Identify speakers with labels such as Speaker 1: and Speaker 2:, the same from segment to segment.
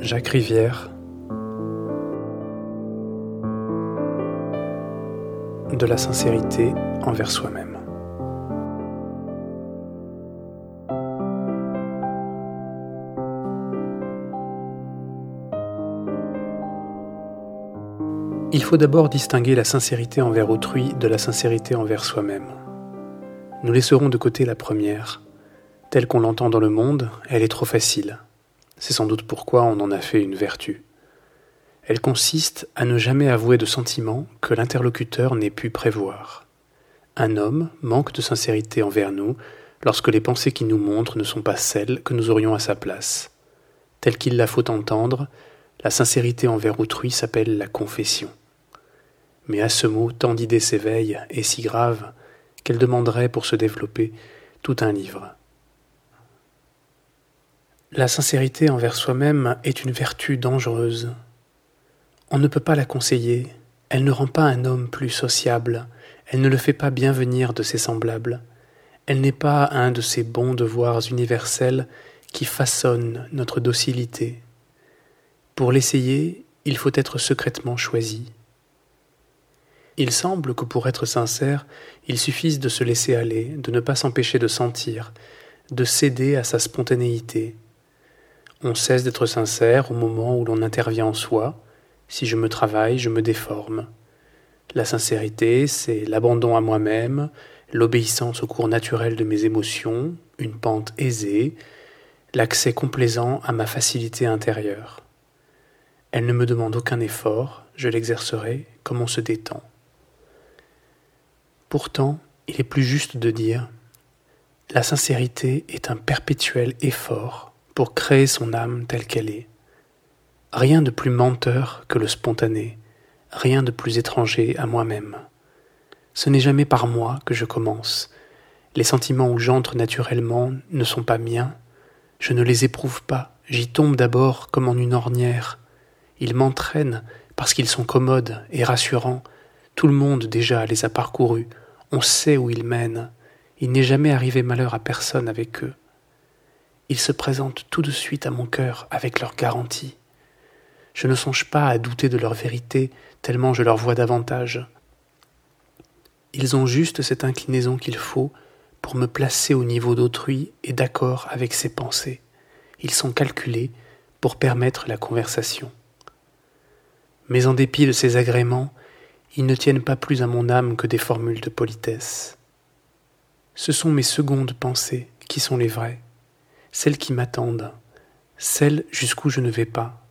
Speaker 1: Jacques Rivière. De la sincérité envers soi-même. Il faut d'abord distinguer la sincérité envers autrui de la sincérité envers soi-même. Nous laisserons de côté la première. Telle qu'on l'entend dans le monde, elle est trop facile. C'est sans doute pourquoi on en a fait une vertu. Elle consiste à ne jamais avouer de sentiments que l'interlocuteur n'ait pu prévoir. Un homme manque de sincérité envers nous lorsque les pensées qu'il nous montre ne sont pas celles que nous aurions à sa place. Telle qu'il la faut entendre, la sincérité envers autrui s'appelle la confession. Mais à ce mot, tant d'idées s'éveillent, et si graves, qu'elles demanderaient pour se développer tout un livre. La sincérité envers soi-même est une vertu dangereuse. On ne peut pas la conseiller, elle ne rend pas un homme plus sociable, elle ne le fait pas bien venir de ses semblables, elle n'est pas un de ces bons devoirs universels qui façonnent notre docilité. Pour l'essayer, il faut être secrètement choisi. Il semble que pour être sincère, il suffise de se laisser aller, de ne pas s'empêcher de sentir, de céder à sa spontanéité. On cesse d'être sincère au moment où l'on intervient en soi. Si je me travaille, je me déforme. La sincérité, c'est l'abandon à moi-même, l'obéissance au cours naturel de mes émotions, une pente aisée, l'accès complaisant à ma facilité intérieure. Elle ne me demande aucun effort, je l'exercerai comme on se détend. Pourtant, il est plus juste de dire « La sincérité est un perpétuel effort pour créer son âme telle qu'elle est. Rien de plus menteur que le spontané, rien de plus étranger à moi-même. Ce n'est jamais par moi que je commence. Les sentiments où j'entre naturellement ne sont pas miens. Je ne les éprouve pas, j'y tombe d'abord comme en une ornière. Ils m'entraînent parce qu'ils sont commodes et rassurants. Tout le monde déjà les a parcourus. On sait où ils mènent. Il n'est jamais arrivé malheur à personne avec eux. Ils se présentent tout de suite à mon cœur avec leur garantie. Je ne songe pas à douter de leur vérité, tellement je leur vois davantage. Ils ont juste cette inclinaison qu'il faut pour me placer au niveau d'autrui et d'accord avec ses pensées. Ils sont calculés pour permettre la conversation. Mais en dépit de ces agréments, ils ne tiennent pas plus à mon âme que des formules de politesse. Ce sont mes secondes pensées qui sont les vraies, celles qui m'attendent, celles jusqu'où je ne vais pas.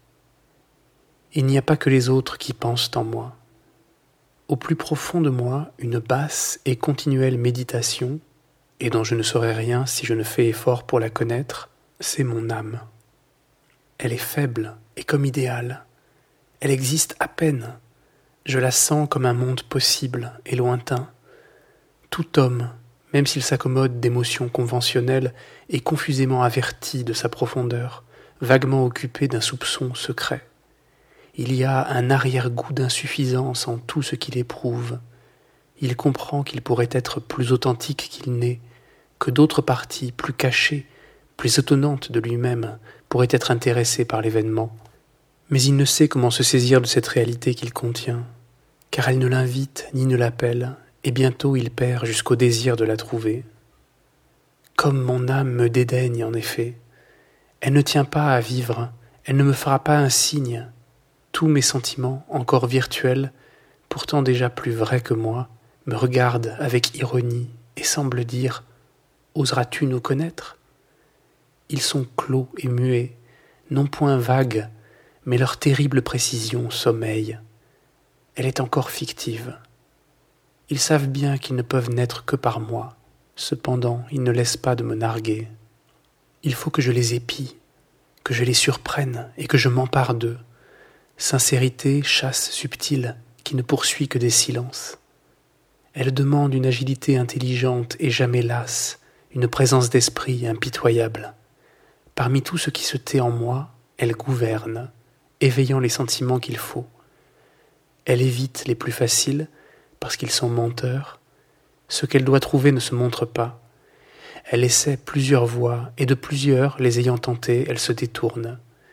Speaker 1: Il n'y a pas que les autres qui pensent en moi. Au plus profond de moi, une basse et continuelle méditation, et dont je ne saurais rien si je ne fais effort pour la connaître, c'est mon âme. Elle est faible et comme idéale. Elle existe à peine. Je la sens comme un monde possible et lointain. Tout homme, même s'il s'accommode d'émotions conventionnelles, est confusément averti de sa profondeur, vaguement occupé d'un soupçon secret. Il y a un arrière-goût d'insuffisance en tout ce qu'il éprouve. Il comprend qu'il pourrait être plus authentique qu'il n'est, que d'autres parties plus cachées, plus étonnantes de lui-même, pourraient être intéressées par l'événement. Mais il ne sait comment se saisir de cette réalité qu'il contient, car elle ne l'invite ni ne l'appelle, et bientôt il perd jusqu'au désir de la trouver. Comme mon âme me dédaigne en effet, elle ne tient pas à vivre, elle ne me fera pas un signe. Tous mes sentiments, encore virtuels, pourtant déjà plus vrais que moi, me regardent avec ironie et semblent dire « Oseras-tu nous connaître ?» Ils sont clos et muets, non point vagues, mais leur terrible précision sommeille. Elle est encore fictive. Ils savent bien qu'ils ne peuvent naître que par moi, cependant ils ne laissent pas de me narguer. Il faut que je les épie, que je les surprenne et que je m'empare d'eux. Sincérité, chasse subtile, qui ne poursuit que des silences. Elle demande une agilité intelligente et jamais lasse, une présence d'esprit impitoyable. Parmi tout ce qui se tait en moi, elle gouverne, éveillant les sentiments qu'il faut. Elle évite les plus faciles, parce qu'ils sont menteurs. Ce qu'elle doit trouver ne se montre pas. Elle essaie plusieurs voies, et de plusieurs, les ayant tentées, elle se détourne.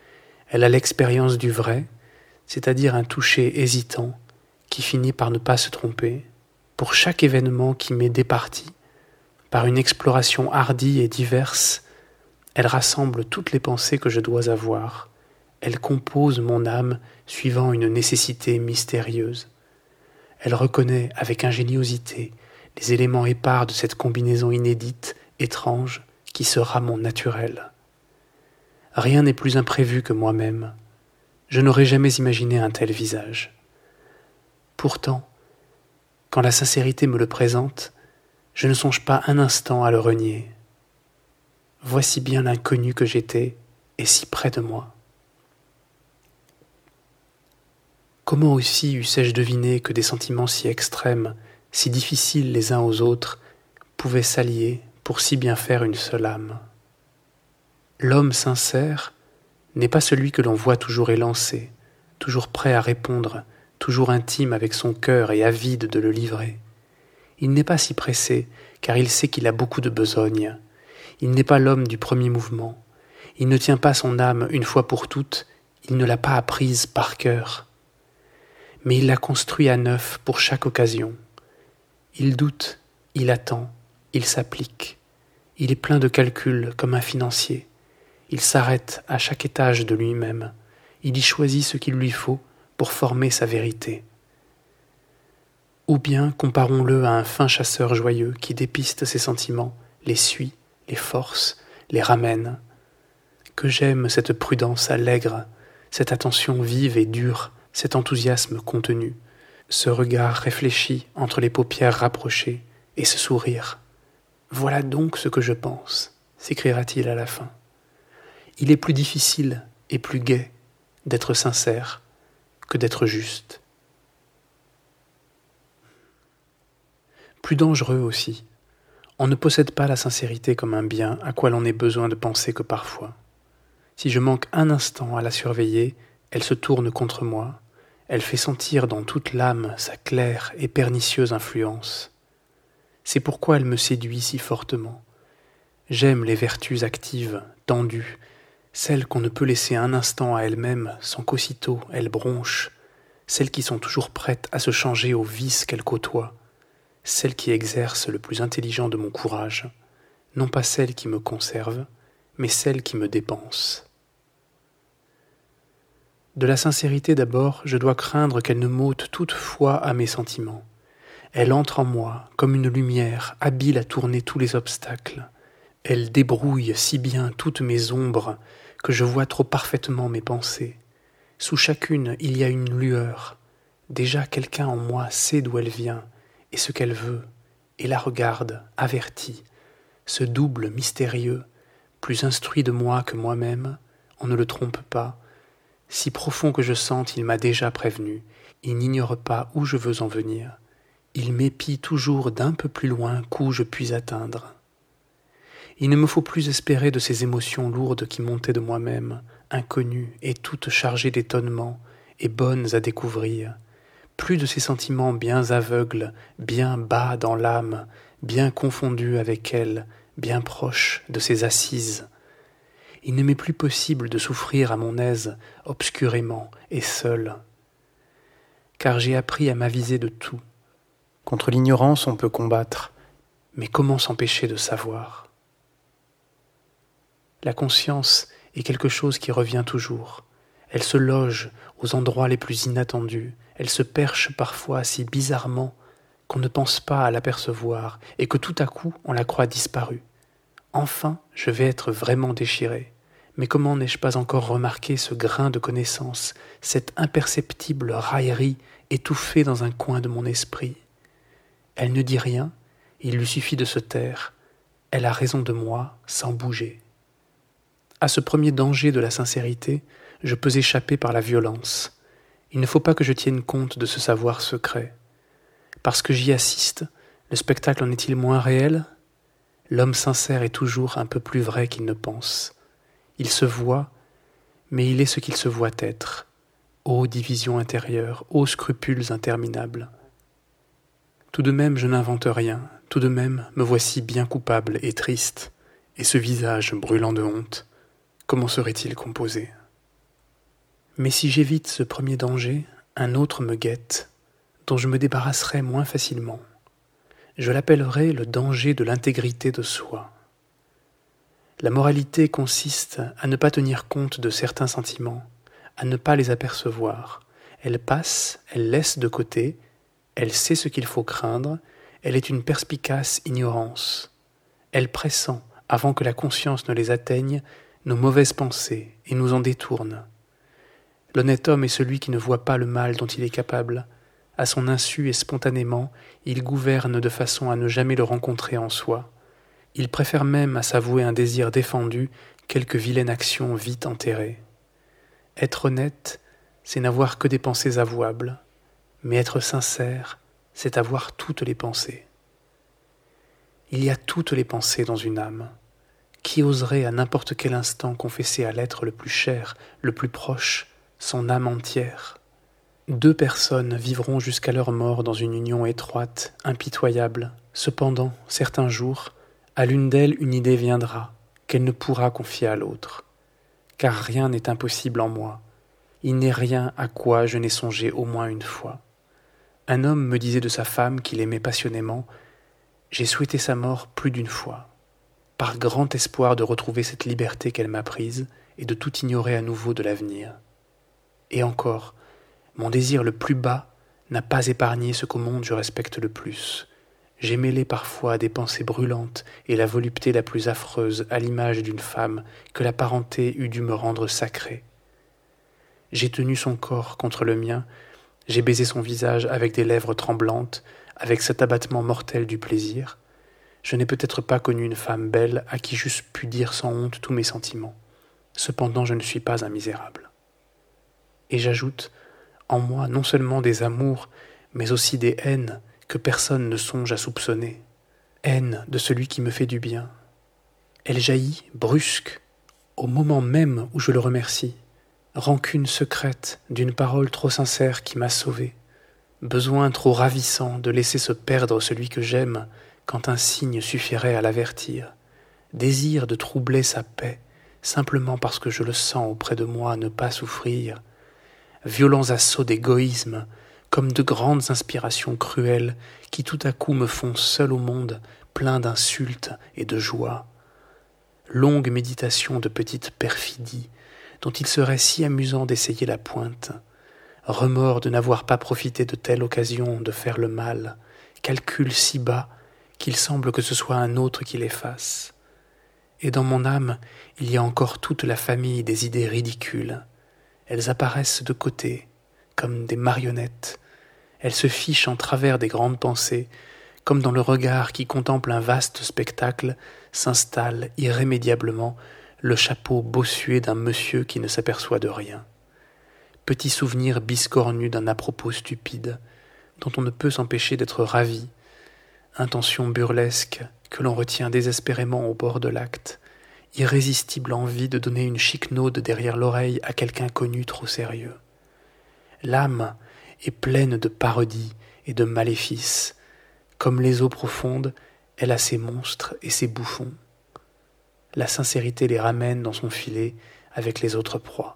Speaker 1: Elle a l'expérience du vrai, c'est-à-dire un toucher hésitant qui finit par ne pas se tromper. Pour chaque événement qui m'est départi, par une exploration hardie et diverse, elle rassemble toutes les pensées que je dois avoir. Elle compose mon âme suivant une nécessité mystérieuse. Elle reconnaît avec ingéniosité les éléments épars de cette combinaison inédite, étrange, qui sera mon naturel. Rien n'est plus imprévu que moi-même. Je n'aurais jamais imaginé un tel visage. Pourtant, quand la sincérité me le présente, je ne songe pas un instant à le renier. Voici bien l'inconnu que j'étais, et si près de moi. Comment aussi eussé-je deviné que des sentiments si extrêmes, si difficiles les uns aux autres, pouvaient s'allier pour si bien faire une seule âme? L'homme sincère n'est pas celui que l'on voit toujours élancé, toujours prêt à répondre, toujours intime avec son cœur et avide de le livrer. Il n'est pas si pressé, car il sait qu'il a beaucoup de besogne. Il n'est pas l'homme du premier mouvement. Il ne tient pas son âme une fois pour toutes, il ne l'a pas apprise par cœur. Mais il la construit à neuf pour chaque occasion. Il doute, il attend, il s'applique. Il est plein de calculs comme un financier. Il s'arrête à chaque étage de lui-même. Il y choisit ce qu'il lui faut pour former sa vérité. Ou bien comparons-le à un fin chasseur joyeux qui dépiste ses sentiments, les suit, les force, les ramène. Que j'aime cette prudence allègre, cette attention vive et dure, cet enthousiasme contenu, ce regard réfléchi entre les paupières rapprochées et ce sourire. Voilà donc ce que je pense, s'écriera-t-il à la fin. Il est plus difficile et plus gai d'être sincère que d'être juste. Plus dangereux aussi. On ne possède pas la sincérité comme un bien à quoi l'on ait besoin de penser que parfois. Si je manque un instant à la surveiller, elle se tourne contre moi, elle fait sentir dans toute l'âme sa claire et pernicieuse influence. C'est pourquoi elle me séduit si fortement. J'aime les vertus actives, tendues, celles qu'on ne peut laisser un instant à elles-mêmes sans qu'aussitôt elles bronchent, celles qui sont toujours prêtes à se changer aux vices qu'elles côtoient, celles qui exercent le plus intelligent de mon courage, non pas celles qui me conservent, mais celles qui me dépensent. De la sincérité d'abord, je dois craindre qu'elle ne m'ôte toutefois à mes sentiments. Elle entre en moi comme une lumière, habile à tourner tous les obstacles. Elle débrouille si bien toutes mes ombres que je vois trop parfaitement mes pensées. Sous chacune, il y a une lueur. Déjà quelqu'un en moi sait d'où elle vient et ce qu'elle veut, et la regarde, averti. Ce double mystérieux, plus instruit de moi que moi-même, on ne le trompe pas. Si profond que je sente, il m'a déjà prévenu. Il n'ignore pas où je veux en venir. Il m'épie toujours d'un peu plus loin qu'où je puis atteindre. Il ne me faut plus espérer de ces émotions lourdes qui montaient de moi-même, inconnues et toutes chargées d'étonnement et bonnes à découvrir. Plus de ces sentiments bien aveugles, bien bas dans l'âme, bien confondus avec elle, bien proches de ses assises. Il ne m'est plus possible de souffrir à mon aise, obscurément et seul. Car j'ai appris à m'aviser de tout. Contre l'ignorance on peut combattre, mais comment s'empêcher de savoir ? La conscience est quelque chose qui revient toujours. Elle se loge aux endroits les plus inattendus. Elle se perche parfois si bizarrement qu'on ne pense pas à l'apercevoir et que tout à coup on la croit disparue. Enfin, je vais être vraiment déchiré. Mais comment n'ai-je pas encore remarqué ce grain de connaissance, cette imperceptible raillerie étouffée dans un coin de mon esprit ? Elle ne dit rien, il lui suffit de se taire. Elle a raison de moi sans bouger. À ce premier danger de la sincérité, je peux échapper par la violence. Il ne faut pas que je tienne compte de ce savoir secret. Parce que j'y assiste, le spectacle en est-il moins réel ? L'homme sincère est toujours un peu plus vrai qu'il ne pense. Il se voit, mais il est ce qu'il se voit être. Ô division intérieure, ô scrupules interminables. Tout de même je n'invente rien, tout de même me voici bien coupable et triste, et ce visage brûlant de honte, comment serait-il composé ? Mais si j'évite ce premier danger, un autre me guette, dont je me débarrasserai moins facilement. Je l'appellerai le danger de l'intégrité de soi. La moralité consiste à ne pas tenir compte de certains sentiments, à ne pas les apercevoir. Elle passe, elle laisse de côté, elle sait ce qu'il faut craindre, elle est une perspicace ignorance. Elle pressent, avant que la conscience ne les atteigne, nos mauvaises pensées et nous en détourne. L'honnête homme est celui qui ne voit pas le mal dont il est capable. À son insu et spontanément, il gouverne de façon à ne jamais le rencontrer en soi. Il préfère même à s'avouer un désir défendu quelque vilaine action vite enterrée. Être honnête, c'est n'avoir que des pensées avouables, mais être sincère, c'est avoir toutes les pensées. Il y a toutes les pensées dans une âme. Qui oserait à n'importe quel instant confesser à l'être le plus cher, le plus proche, son âme entière? 2 personnes vivront jusqu'à leur mort dans une union étroite, impitoyable. Cependant, certains jours, à l'une d'elles une idée viendra, qu'elle ne pourra confier à l'autre. Car rien n'est impossible en moi. Il n'est rien à quoi je n'ai songé au moins une fois. Un homme me disait de sa femme qu'il aimait passionnément « J'ai souhaité sa mort plus d'une fois, par grand espoir de retrouver cette liberté qu'elle m'a prise et de tout ignorer à nouveau de l'avenir. Et encore, mon désir le plus bas n'a pas épargné ce qu'au monde je respecte le plus. J'ai mêlé parfois des pensées brûlantes et la volupté la plus affreuse à l'image d'une femme que la parenté eût dû me rendre sacrée. J'ai tenu son corps contre le mien, j'ai baisé son visage avec des lèvres tremblantes, avec cet abattement mortel du plaisir. Je n'ai peut-être pas connu une femme belle à qui j'eusse pu dire sans honte tous mes sentiments. Cependant, je ne suis pas un misérable. Et j'ajoute en moi non seulement des amours, mais aussi des haines que personne ne songe à soupçonner. Haine de celui qui me fait du bien. Elle jaillit, brusque, au moment même où je le remercie. Rancune secrète d'une parole trop sincère qui m'a sauvé. Besoin trop ravissant de laisser se perdre celui que j'aime quand un signe suffirait à l'avertir. Désir de troubler sa paix, simplement parce que je le sens auprès de moi ne pas souffrir. Violents assauts d'égoïsme, comme de grandes inspirations cruelles qui tout à coup me font seul au monde, plein d'insultes et de joie. Longue méditation de petite perfidie, dont il serait si amusant d'essayer la pointe. Remords de n'avoir pas profité de telle occasion de faire le mal, calcul si bas qu'il semble que ce soit un autre qui les fasse. Et dans mon âme, il y a encore toute la famille des idées ridicules. Elles apparaissent de côté, comme des marionnettes. Elles se fichent en travers des grandes pensées, comme dans le regard qui contemple un vaste spectacle, s'installe irrémédiablement le chapeau bossué d'un monsieur qui ne s'aperçoit de rien. Petit souvenir biscornu d'un à-propos stupide, dont on ne peut s'empêcher d'être ravi, intention burlesque que l'on retient désespérément au bord de l'acte, irrésistible envie de donner une chiquenaude derrière l'oreille à quelqu'un connu trop sérieux. L'âme est pleine de parodies et de maléfices. Comme les eaux profondes, elle a ses monstres et ses bouffons. La sincérité les ramène dans son filet avec les autres proies.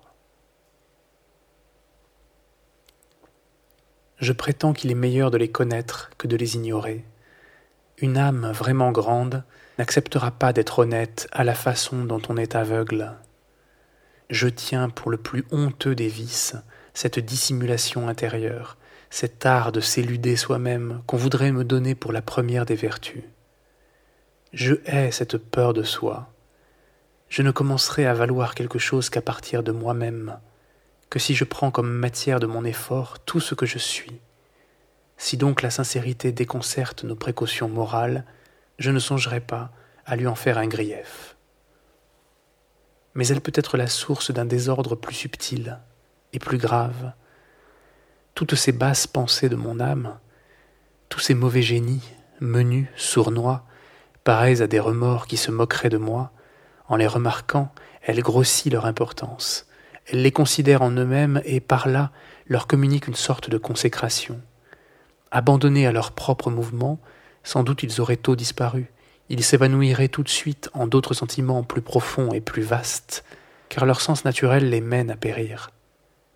Speaker 1: Je prétends qu'il est meilleur de les connaître que de les ignorer. Une âme vraiment grande n'acceptera pas d'être honnête à la façon dont on est aveugle. Je tiens pour le plus honteux des vices cette dissimulation intérieure, cet art de s'éluder soi-même qu'on voudrait me donner pour la première des vertus. Je hais cette peur de soi. Je ne commencerai à valoir quelque chose qu'à partir de moi-même, que si je prends comme matière de mon effort tout ce que je suis. Si donc la sincérité déconcerte nos précautions morales, je ne songerai pas à lui en faire un grief. Mais elle peut être la source d'un désordre plus subtil et plus grave. Toutes ces basses pensées de mon âme, tous ces mauvais génies, menus, sournois, pareils à des remords qui se moqueraient de moi, en les remarquant, elle grossit leur importance. Elle les considère en eux-mêmes et, par là, leur communique une sorte de consécration. Abandonnés à leurs propres mouvements, sans doute ils auraient tôt disparu. Ils s'évanouiraient tout de suite en d'autres sentiments plus profonds et plus vastes, car leur sens naturel les mène à périr.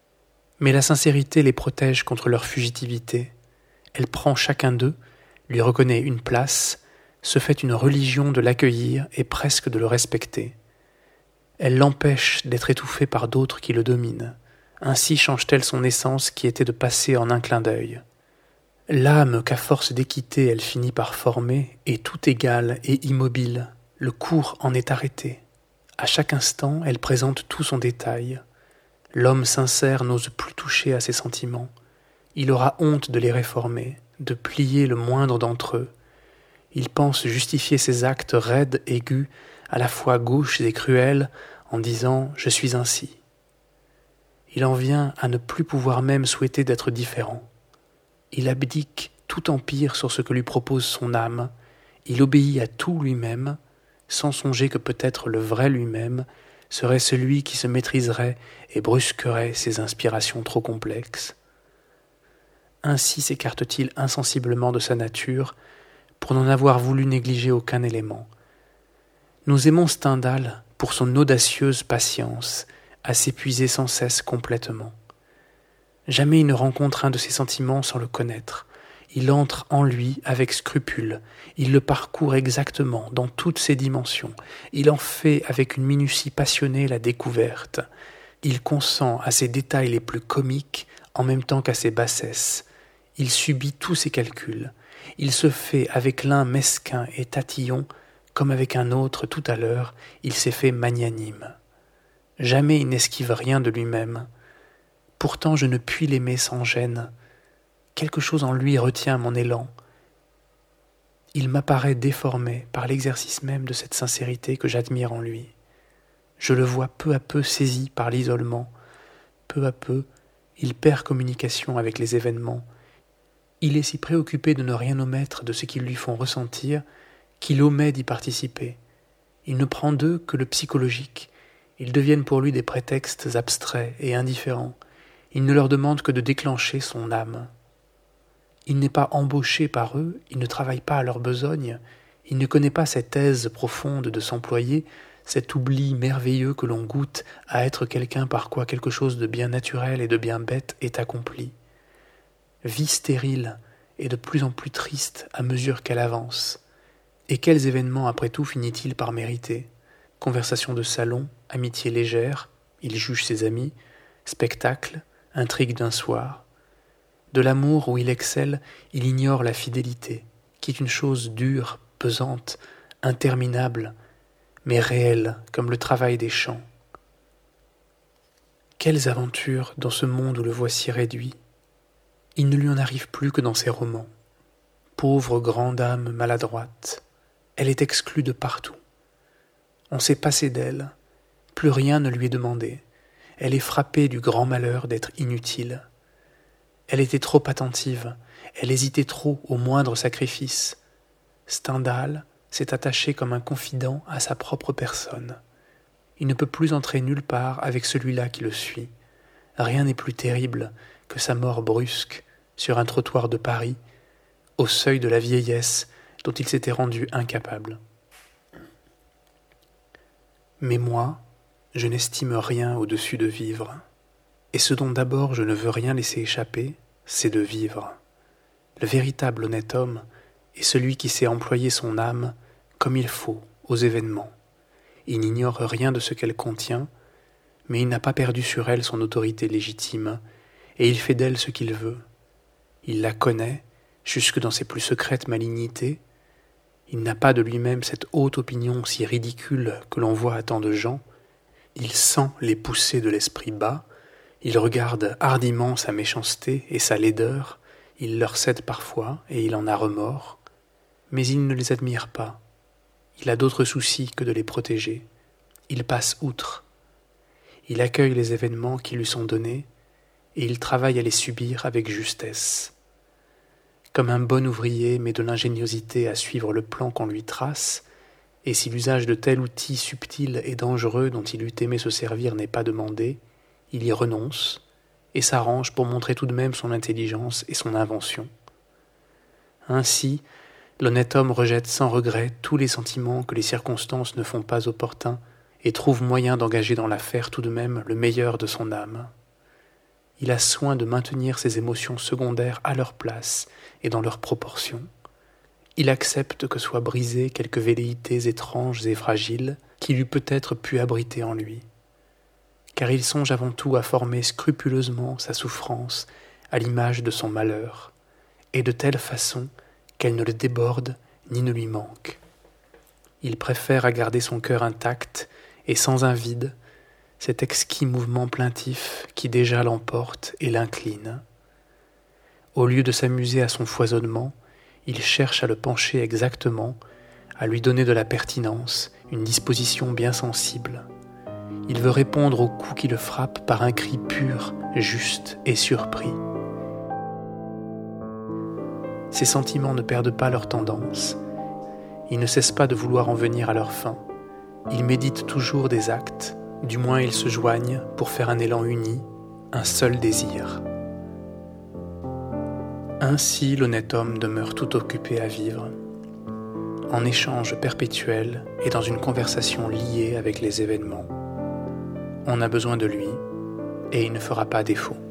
Speaker 1: Mais la sincérité les protège contre leur fugitivité. Elle prend chacun d'eux, lui reconnaît une place, se fait une religion de l'accueillir et presque de le respecter. Elle l'empêche d'être étouffé par d'autres qui le dominent. Ainsi change-t-elle son essence qui était de passer en un clin d'œil. L'âme qu'à force d'équité elle finit par former est tout égale et immobile. Le cours en est arrêté. À chaque instant, elle présente tout son détail. L'homme sincère n'ose plus toucher à ses sentiments. Il aura honte de les réformer, de plier le moindre d'entre eux. Il pense justifier ses actes raides, aigus, à la fois gauches et cruels, en disant « je suis ainsi ». Il en vient à ne plus pouvoir même souhaiter d'être différent. Il abdique tout empire sur ce que lui propose son âme, il obéit à tout lui-même, sans songer que peut-être le vrai lui-même serait celui qui se maîtriserait et brusquerait ses inspirations trop complexes. Ainsi s'écarte-t-il insensiblement de sa nature, pour n'en avoir voulu négliger aucun élément. Nous aimons Stendhal pour son audacieuse patience, à s'épuiser sans cesse complètement. Jamais il ne rencontre un de ses sentiments sans le connaître. Il entre en lui avec scrupule, il le parcourt exactement dans toutes ses dimensions, il en fait avec une minutie passionnée la découverte. Il consent à ses détails les plus comiques en même temps qu'à ses bassesses. Il subit tous ses calculs. Il se fait avec l'un mesquin et tatillon, comme avec un autre tout à l'heure, il s'est fait magnanime. Jamais il n'esquive rien de lui-même. Pourtant je ne puis l'aimer sans gêne. Quelque chose en lui retient mon élan. Il m'apparaît déformé par l'exercice même de cette sincérité que j'admire en lui. Je le vois peu à peu saisi par l'isolement. Peu à peu, il perd communication avec les événements. Il est si préoccupé de ne rien omettre de ce qu'ils lui font ressentir qu'il omet d'y participer. Il ne prend d'eux que le psychologique. Ils deviennent pour lui des prétextes abstraits et indifférents. Il ne leur demande que de déclencher son âme. Il n'est pas embauché par eux, il ne travaille pas à leur besogne, il ne connaît pas cette aise profonde de s'employer, cet oubli merveilleux que l'on goûte à être quelqu'un par quoi quelque chose de bien naturel et de bien bête est accompli. Vie stérile et de plus en plus triste à mesure qu'elle avance. Et quels événements après tout finit-il par mériter ? Conversation de salon, amitié légère, il juge ses amis, spectacle, intrigue d'un soir. De l'amour où il excelle, il ignore la fidélité, qui est une chose dure, pesante, interminable, mais réelle comme le travail des champs. Quelles aventures dans ce monde où le voici réduit. Il ne lui en arrive plus que dans ses romans. Pauvre grande âme maladroite, elle est exclue de partout. On s'est passé d'elle, plus rien ne lui est demandé. Elle est frappée du grand malheur d'être inutile. Elle était trop attentive, elle hésitait trop au moindre sacrifice. Stendhal s'est attaché comme un confident à sa propre personne. Il ne peut plus entrer nulle part avec celui-là qui le suit. Rien n'est plus terrible que sa mort brusque sur un trottoir de Paris, au seuil de la vieillesse dont il s'était rendu incapable. Mais moi, je n'estime rien au-dessus de vivre. Et ce dont d'abord je ne veux rien laisser échapper, c'est de vivre. Le véritable honnête homme est celui qui sait employer son âme comme il faut aux événements. Il n'ignore rien de ce qu'elle contient, mais il n'a pas perdu sur elle son autorité légitime, et il fait d'elle ce qu'il veut. Il la connaît, jusque dans ses plus secrètes malignités. Il n'a pas de lui-même cette haute opinion si ridicule que l'on voit à tant de gens. Il sent les poussées de l'esprit bas, il regarde hardiment sa méchanceté et sa laideur, il leur cède parfois et il en a remords, mais il ne les admire pas. Il a d'autres soucis que de les protéger. Il passe outre. Il accueille les événements qui lui sont donnés et il travaille à les subir avec justesse. Comme un bon ouvrier met de l'ingéniosité à suivre le plan qu'on lui trace, et si l'usage de tel outil subtil et dangereux dont il eût aimé se servir n'est pas demandé, il y renonce et s'arrange pour montrer tout de même son intelligence et son invention. Ainsi, l'honnête homme rejette sans regret tous les sentiments que les circonstances ne font pas opportuns et trouve moyen d'engager dans l'affaire tout de même le meilleur de son âme. il a soin de maintenir ses émotions secondaires à leur place et dans leurs proportions. Il accepte que soient brisées quelques velléités étranges et fragiles qu'il eût peut-être pu abriter en lui. Car il songe avant tout à former scrupuleusement sa souffrance à l'image de son malheur, et de telle façon qu'elle ne le déborde ni ne lui manque. Il préfère à garder son cœur intact et sans un vide, cet exquis mouvement plaintif qui déjà l'emporte et l'incline. Au lieu de s'amuser à son foisonnement, il cherche à le pencher exactement, à lui donner de la pertinence, une disposition bien sensible. Il veut répondre au coup qui le frappe par un cri pur, juste et surpris. Ses sentiments ne perdent pas leur tendance. Il ne cesse pas de vouloir en venir à leur fin. Il médite toujours des actes, du moins ils se joignent pour faire un élan uni, un seul désir. Ainsi l'honnête homme demeure tout occupé à vivre, en échange perpétuel et dans une conversation liée avec les événements. On a besoin de lui, et il ne fera pas défaut.